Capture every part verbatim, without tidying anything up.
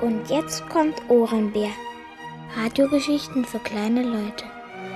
Und jetzt kommt Ohrenbär. Radiogeschichten für kleine Leute.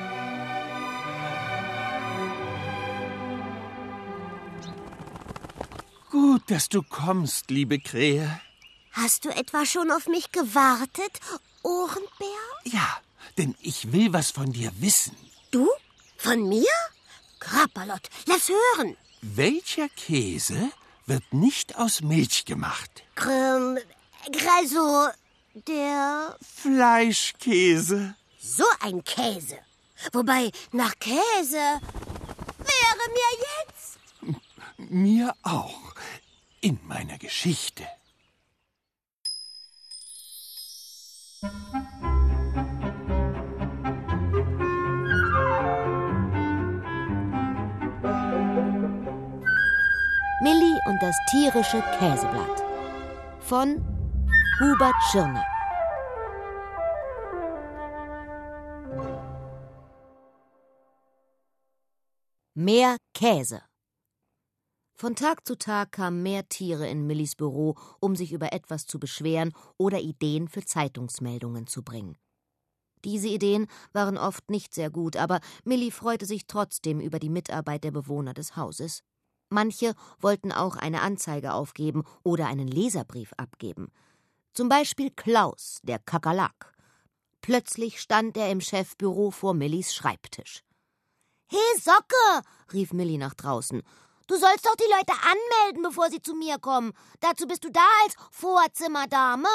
Gut, dass du kommst, liebe Krähe. Hast du etwa schon auf mich gewartet, Ohrenbär? Ja, denn ich will was von dir wissen. Du? Von mir? Krapperlot, lass hören. Welcher Käse wird nicht aus Milch gemacht? Ähm, also, der... Fleischkäse. So ein Käse. Wobei, nach Käse wäre mir jetzt... Mir auch. In meiner Geschichte. Milli und das tierische Käseblatt von Hubert Schirner. Mehr Käse. Von Tag zu Tag kamen mehr Tiere in Millis Büro, um sich über etwas zu beschweren oder Ideen für Zeitungsmeldungen zu bringen. Diese Ideen waren oft nicht sehr gut, aber Milli freute sich trotzdem über die Mitarbeit der Bewohner des Hauses. Manche wollten auch eine Anzeige aufgeben oder einen Leserbrief abgeben. Zum Beispiel Klaus, der Kakerlak. Plötzlich stand er im Chefbüro vor Millis Schreibtisch. »Hey, Socke«, rief Milli nach draußen. »Du sollst doch die Leute anmelden, bevor sie zu mir kommen. Dazu bist du da als Vorzimmerdame.«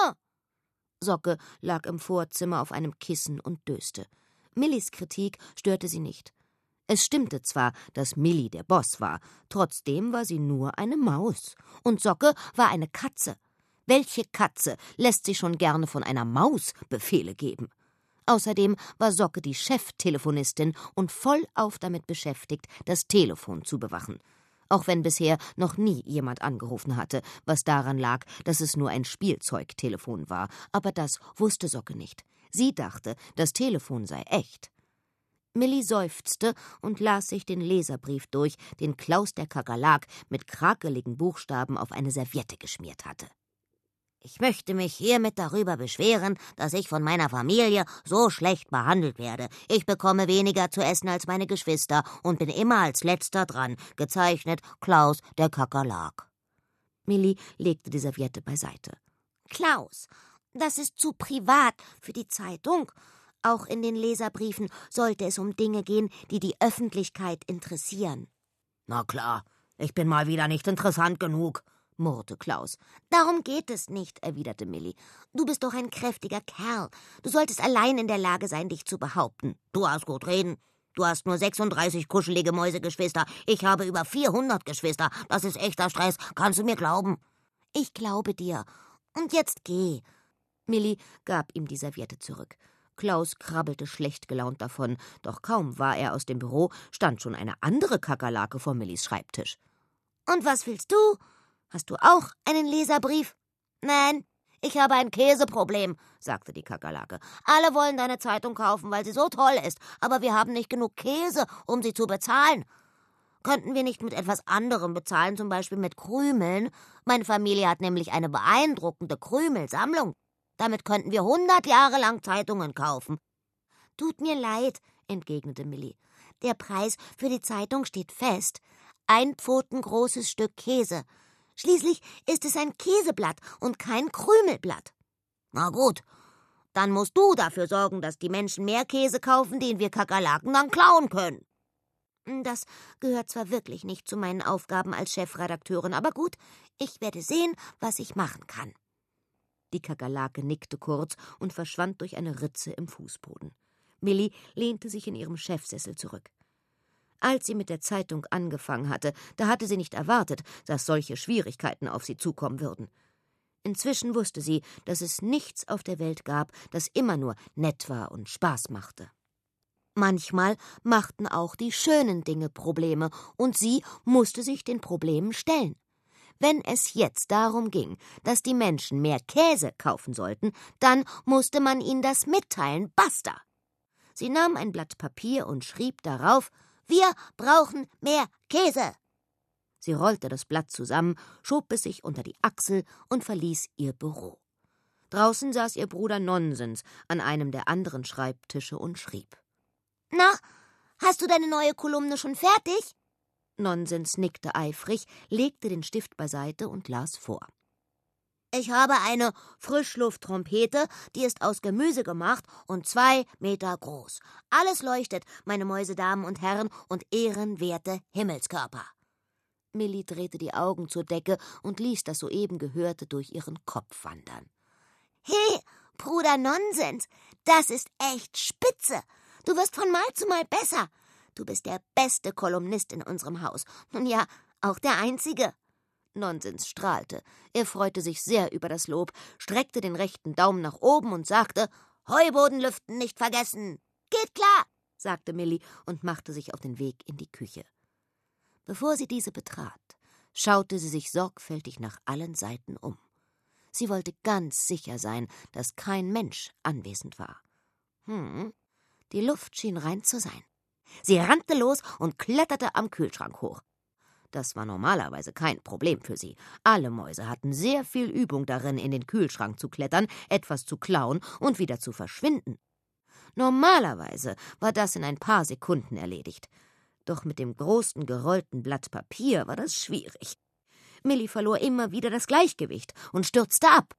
Socke lag im Vorzimmer auf einem Kissen und döste. Millis Kritik störte sie nicht. Es stimmte zwar, dass Milli der Boss war, trotzdem war sie nur eine Maus. Und Socke war eine Katze. Welche Katze lässt sich schon gerne von einer Maus Befehle geben? Außerdem war Socke die Cheftelefonistin und vollauf damit beschäftigt, das Telefon zu bewachen. Auch wenn bisher noch nie jemand angerufen hatte, was daran lag, dass es nur ein Spielzeugtelefon war. Aber das wusste Socke nicht. Sie dachte, das Telefon sei echt. Milli seufzte und las sich den Leserbrief durch, den Klaus der Kakerlak mit krakeligen Buchstaben auf eine Serviette geschmiert hatte. »Ich möchte mich hiermit darüber beschweren, dass ich von meiner Familie so schlecht behandelt werde. Ich bekomme weniger zu essen als meine Geschwister und bin immer als Letzter dran. Gezeichnet Klaus der Kakerlak.« Milli legte die Serviette beiseite. »Klaus, das ist zu privat für die Zeitung. Auch in den Leserbriefen sollte es um Dinge gehen, die die Öffentlichkeit interessieren.« »Na klar, ich bin mal wieder nicht interessant genug«, murrte Klaus. »Darum geht es nicht«, erwiderte Milli. »Du bist doch ein kräftiger Kerl. Du solltest allein in der Lage sein, dich zu behaupten.« »Du hast gut reden. Du hast nur sechsunddreißig kuschelige Mäusegeschwister. Ich habe über vierhundert Geschwister. Das ist echter Stress. Kannst du mir glauben?« »Ich glaube dir. Und jetzt geh.« Milli gab ihm die Serviette zurück. Klaus krabbelte schlecht gelaunt davon, doch kaum war er aus dem Büro, stand schon eine andere Kakerlake vor Millis Schreibtisch. »Und was willst du? Hast du auch einen Leserbrief?« »Nein, ich habe ein Käseproblem«, sagte die Kakerlake. »Alle wollen deine Zeitung kaufen, weil sie so toll ist, aber wir haben nicht genug Käse, um sie zu bezahlen. Könnten wir nicht mit etwas anderem bezahlen, zum Beispiel mit Krümeln? Meine Familie hat nämlich eine beeindruckende Krümelsammlung. Damit könnten wir hundert Jahre lang Zeitungen kaufen.« »Tut mir leid«, entgegnete Milli. »Der Preis für die Zeitung steht fest. Ein pfotengroßes Stück Käse. Schließlich ist es ein Käseblatt und kein Krümelblatt.« »Na gut, dann musst du dafür sorgen, dass die Menschen mehr Käse kaufen, den wir Kakerlaken dann klauen können.« »Das gehört zwar wirklich nicht zu meinen Aufgaben als Chefredakteurin, aber gut, ich werde sehen, was ich machen kann.« Die Kakerlake nickte kurz und verschwand durch eine Ritze im Fußboden. Milli lehnte sich in ihrem Chefsessel zurück. Als sie mit der Zeitung angefangen hatte, da hatte sie nicht erwartet, dass solche Schwierigkeiten auf sie zukommen würden. Inzwischen wusste sie, dass es nichts auf der Welt gab, das immer nur nett war und Spaß machte. Manchmal machten auch die schönen Dinge Probleme, und sie musste sich den Problemen stellen. Wenn es jetzt darum ging, dass die Menschen mehr Käse kaufen sollten, dann musste man ihnen das mitteilen, basta. Sie nahm ein Blatt Papier und schrieb darauf: »Wir brauchen mehr Käse.« Sie rollte das Blatt zusammen, schob es sich unter die Achsel und verließ ihr Büro. Draußen saß ihr Bruder Nonsens an einem der anderen Schreibtische und schrieb. »Na, hast du deine neue Kolumne schon fertig?« Nonsens nickte eifrig, legte den Stift beiseite und las vor. »Ich habe eine Frischlufttrompete, die ist aus Gemüse gemacht und zwei Meter groß. Alles leuchtet, meine Mäuse, Damen und Herren und ehrenwerte Himmelskörper.« Millie drehte die Augen zur Decke und ließ das soeben Gehörte durch ihren Kopf wandern. »Hey, Bruder Nonsens, das ist echt spitze. Du wirst von Mal zu Mal besser. Du bist der beste Kolumnist in unserem Haus. Nun ja, auch der einzige.« Nonsens strahlte. Er freute sich sehr über das Lob, streckte den rechten Daumen nach oben und sagte, »Heubodenlüften nicht vergessen. Geht klar«, sagte Millie und machte sich auf den Weg in die Küche. Bevor sie diese betrat, schaute sie sich sorgfältig nach allen Seiten um. Sie wollte ganz sicher sein, dass kein Mensch anwesend war. Hm, die Luft schien rein zu sein. Sie rannte los und kletterte am Kühlschrank hoch. Das war normalerweise kein Problem für sie. Alle Mäuse hatten sehr viel Übung darin, in den Kühlschrank zu klettern, etwas zu klauen und wieder zu verschwinden. Normalerweise war das in ein paar Sekunden erledigt. Doch mit dem großen gerollten Blatt Papier war das schwierig. Millie verlor immer wieder das Gleichgewicht und stürzte ab.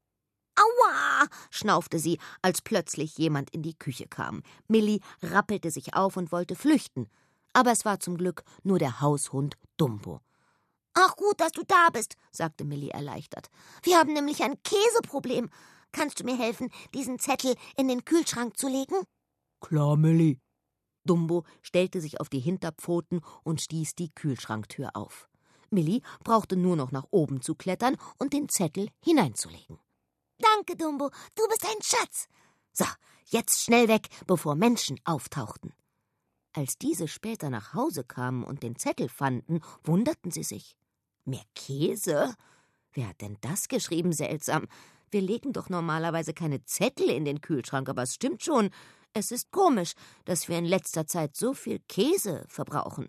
»Aua«, schnaufte sie, als plötzlich jemand in die Küche kam. Millie rappelte sich auf und wollte flüchten. Aber es war zum Glück nur der Haushund Dumbo. »Ach gut, dass du da bist«, sagte Millie erleichtert. »Wir haben nämlich ein Käseproblem. Kannst du mir helfen, diesen Zettel in den Kühlschrank zu legen?« »Klar, Millie.« Dumbo stellte sich auf die Hinterpfoten und stieß die Kühlschranktür auf. Millie brauchte nur noch nach oben zu klettern und den Zettel hineinzulegen. »Danke, Dumbo, du bist ein Schatz.« »So, jetzt schnell weg, bevor Menschen auftauchten.« Als diese später nach Hause kamen und den Zettel fanden, wunderten sie sich. »Mehr Käse? Wer hat denn das geschrieben? Seltsam. Wir legen doch normalerweise keine Zettel in den Kühlschrank, aber es stimmt schon. Es ist komisch, dass wir in letzter Zeit so viel Käse verbrauchen.«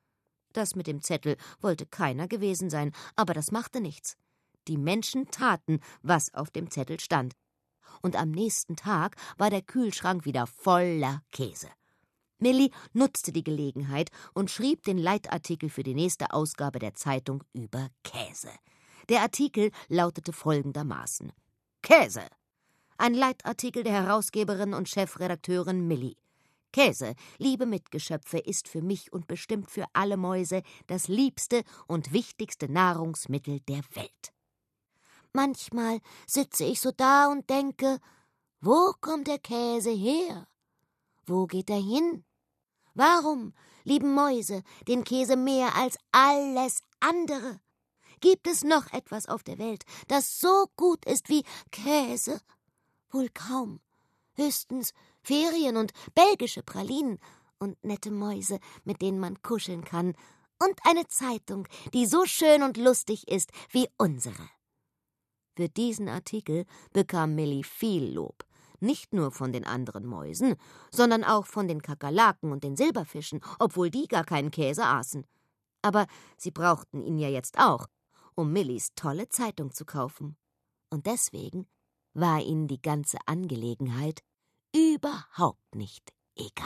Das mit dem Zettel wollte keiner gewesen sein, aber das machte nichts. Die Menschen taten, was auf dem Zettel stand. Und am nächsten Tag war der Kühlschrank wieder voller Käse. Millie nutzte die Gelegenheit und schrieb den Leitartikel für die nächste Ausgabe der Zeitung über Käse. Der Artikel lautete folgendermaßen: Käse. Ein Leitartikel der Herausgeberin und Chefredakteurin Millie. Käse, liebe Mitgeschöpfe, ist für mich und bestimmt für alle Mäuse das liebste und wichtigste Nahrungsmittel der Welt. Manchmal sitze ich so da und denke, wo kommt der Käse her? Wo geht er hin? Warum lieben Mäuse den Käse mehr als alles andere? Gibt es noch etwas auf der Welt, das so gut ist wie Käse? Wohl kaum. Höchstens Ferien und belgische Pralinen und nette Mäuse, mit denen man kuscheln kann, und eine Zeitung, die so schön und lustig ist wie unsere. Für diesen Artikel bekam Millie viel Lob. Nicht nur von den anderen Mäusen, sondern auch von den Kakerlaken und den Silberfischen, obwohl die gar keinen Käse aßen. Aber sie brauchten ihn ja jetzt auch, um Millies tolle Zeitung zu kaufen. Und deswegen war ihnen die ganze Angelegenheit überhaupt nicht egal.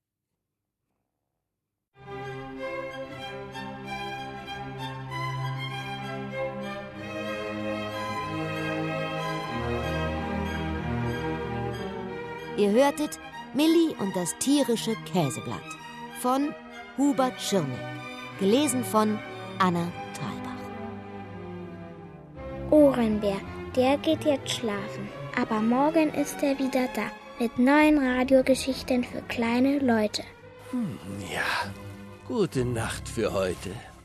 Ihr hörtet Millie und das tierische Käseblatt von Hubert Schirnig, gelesen von Anna Thalbach. Ohrenbär, der geht jetzt schlafen, aber morgen ist er wieder da mit neuen Radiogeschichten für kleine Leute. Hm, ja, gute Nacht für heute.